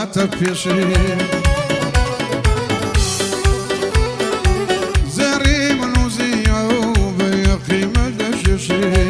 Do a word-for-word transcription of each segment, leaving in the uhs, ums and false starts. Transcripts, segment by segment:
تفيشي زري منوزية وبيقي مدششي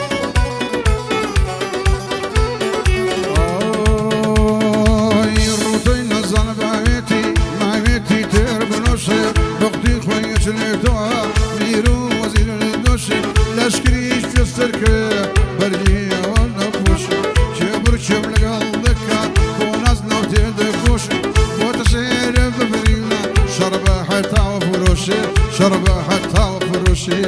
شنيتوها ميرو وزير الدوشي لشكريش في السركة برجية والنفوش شبر شبل قلبك وناس لو تدفوش وتسير بفرينا شربة حتى وفروشي شربة حتى وفروشي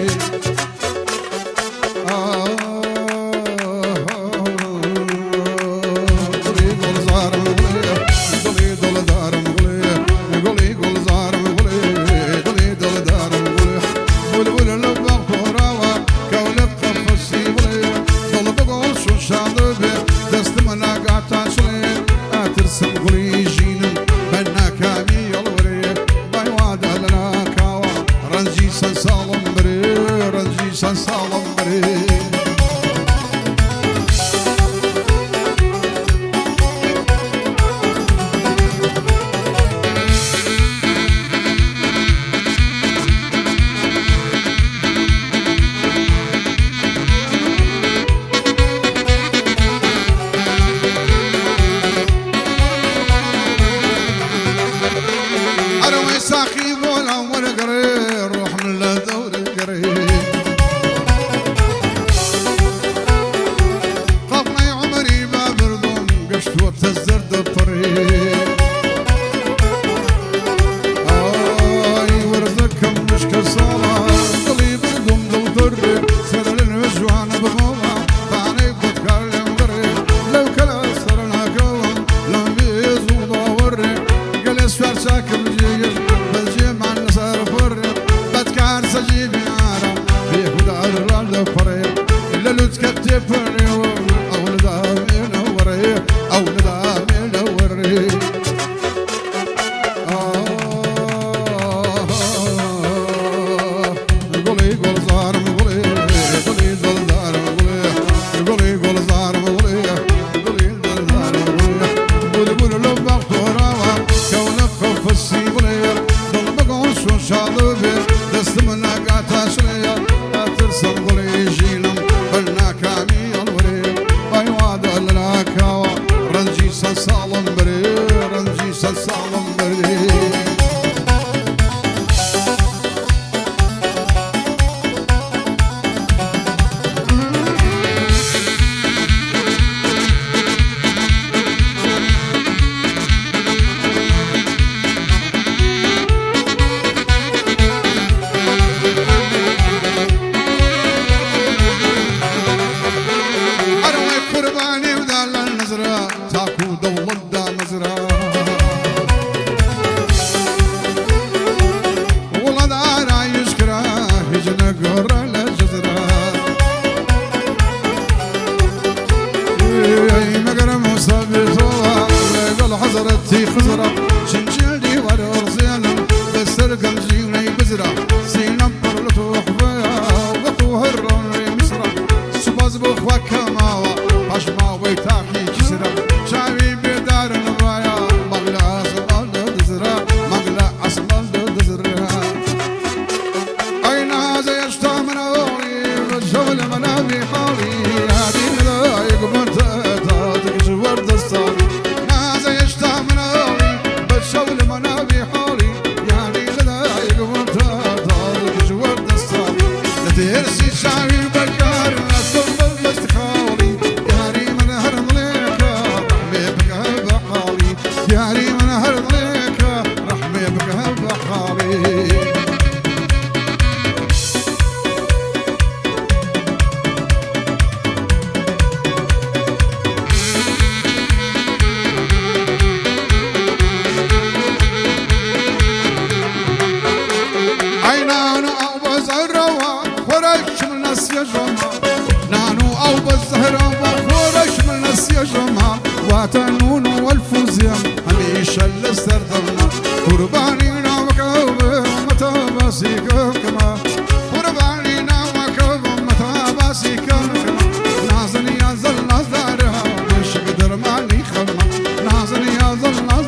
واتنون والفوزيا هميشه لستردنا قربانينا وكوب متى باسيكم كما قربانينا وكوب متى باسيكم كما نازني يا زل نازدارها مش قدر مالي خما نازني يا زل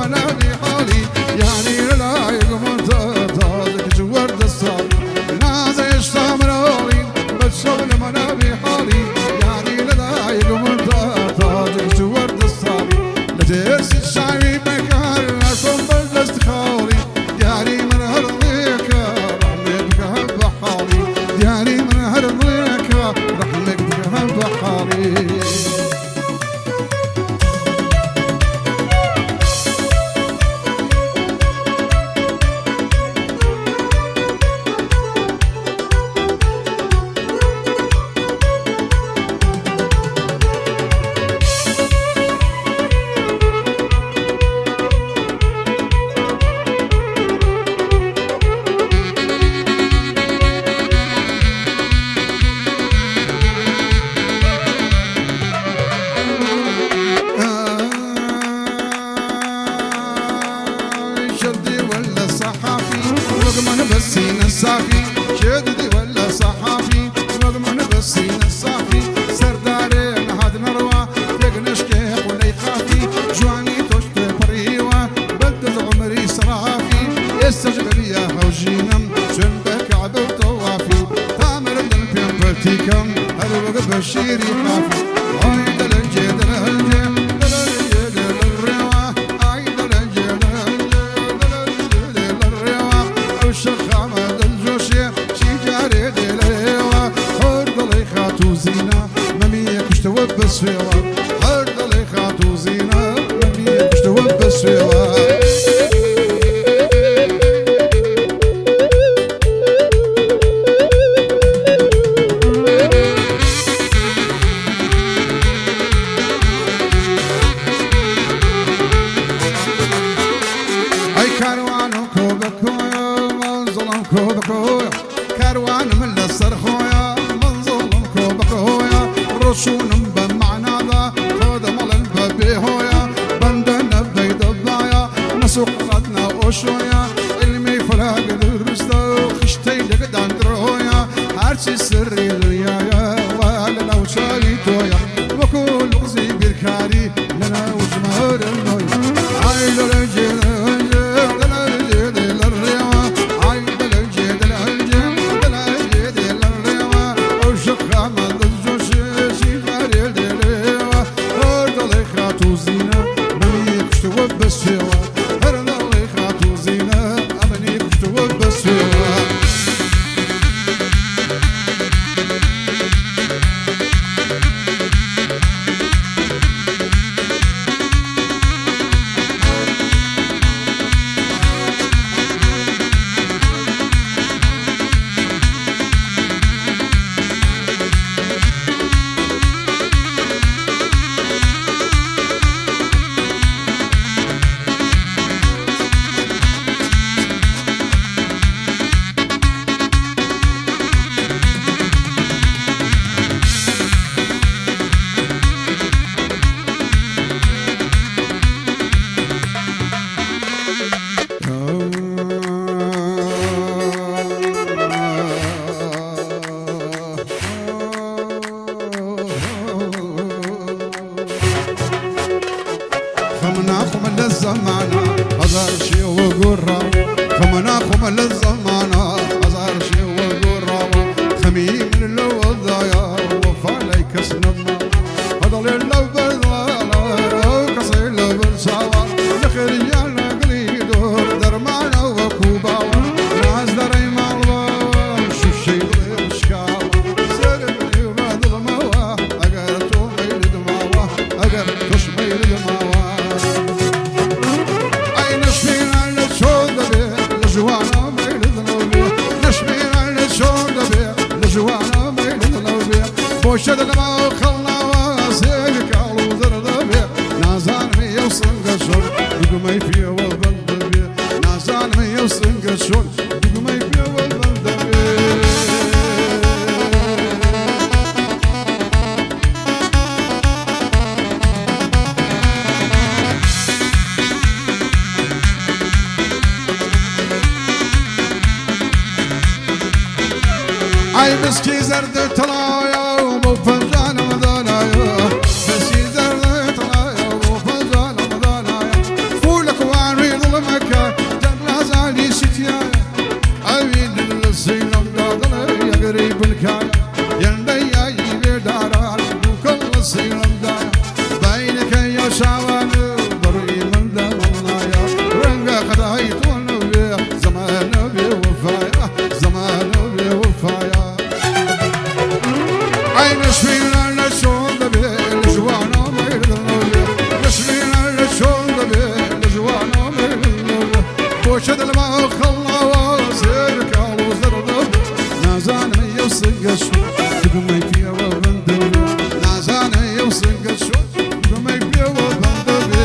المنابي حالي يعني لا يقوم تازك جورد الصار نازي اشتامرالي بتشوف المنابي حالي يعني لا يقوم تازك جورد الصار لا ترسي الشعبي مكان لكم بالاستخاري يعني من هرضيك رحمك بحالي يعني من هرضيك رحمك بحالي بسين الصافي شددي ولا صحافي رغم بسين الصافي سردارين هاد نروى تقنش كيف ولا يخافي جواني تشت بريوة بدد عمري صرافي يستجب يا هوجينم جنبك عبو طوافي تامر الدنبين بلتيكم هلوق بشيري خافي عيد الجيد الهجم دلالجيد للروا عيد الجيد الشخامة الجوشي شجاري دليوة هرد لي خاتو زينة مميك اشتوى بسفيوة هرد لي خاتو زينة مميك اشتوى بسفيوة اي كاروانو كوبكويا كوبكويا كاروان من الصرخويا منظلم كوبكويا رشون بمعنى ذا خذ مال البابي هويا بندنا بيد الضايا نسوق قدنا وشويا علمي فراق درستا خشتي لقدان درويا هرشي سري الريايا ولا لو شايتويا وكل غزي بالكاري لنا وجمهور النويا عيلو الجيل خمناكم للزمانة هزار شي وقرة خمناكم للزمانة هزار شي وقرة خميم اللو الضايا وفالي كسنما هضل اللو بالضالا كسي اللو بالسوا لخريانا قليدو درمانا وكوباوا ناس دري مالوا شوف شي بالشكاوا سربني وبعد الموا اقرتو ميل دماوا اقرتو شميل دماوا جوانا ميل ذنوبي نشمينا للشوق بيه لجوانا ميل ذنوبي بوشد لما خلنا واسيك على وزر بيه نازان مي وصنق الشر دقمي فيه والبلد بيه نازان مي وصنق الشر دقمي فيه والبلد بيه اي مسكي زرد طلايا ومو فنجان مدانايا مسكي زرد طلايا ومو فنجان مدانايا فولك بۆچە دڵما خەڵناوە سێرکاڵ و زەردە نازانم ئەو سنگە چۆن دگمەی پێوە بەندە بێ نازانم ئەو سنگە چۆن دگمەی پێوە بەندە بێ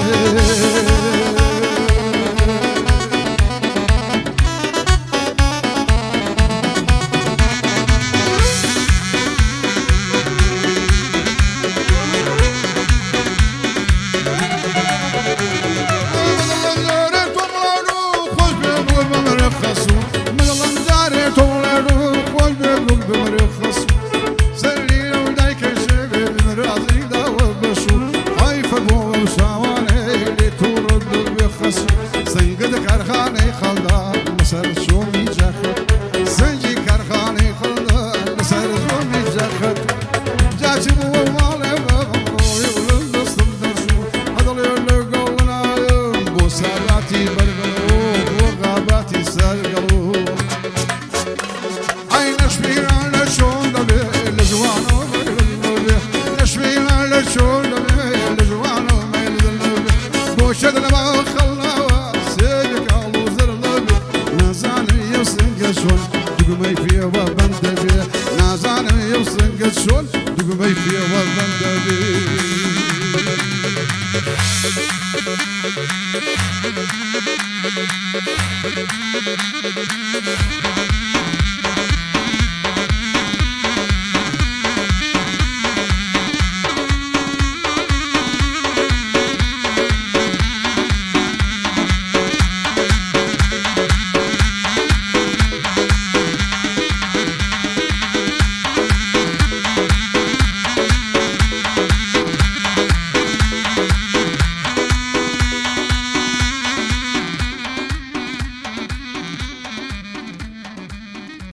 Thank you.